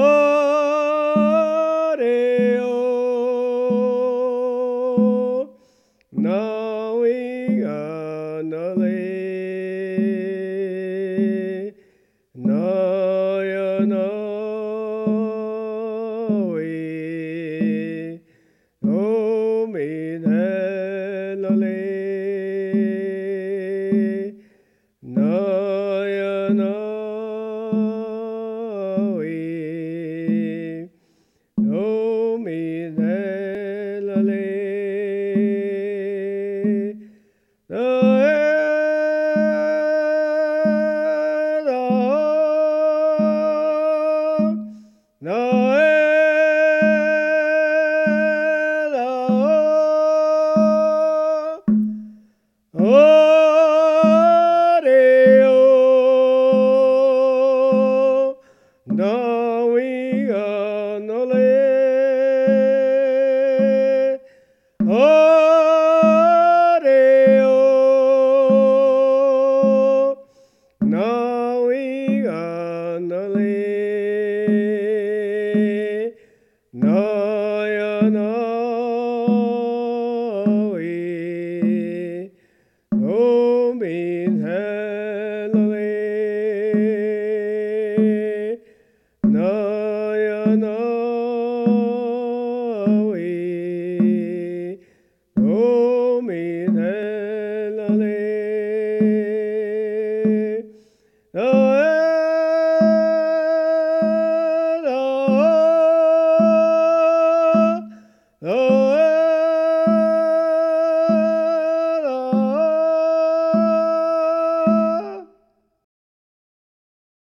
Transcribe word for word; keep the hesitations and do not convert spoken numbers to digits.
re o na we ga na le na ya na we o me ne la le na ya na we o me ne la le na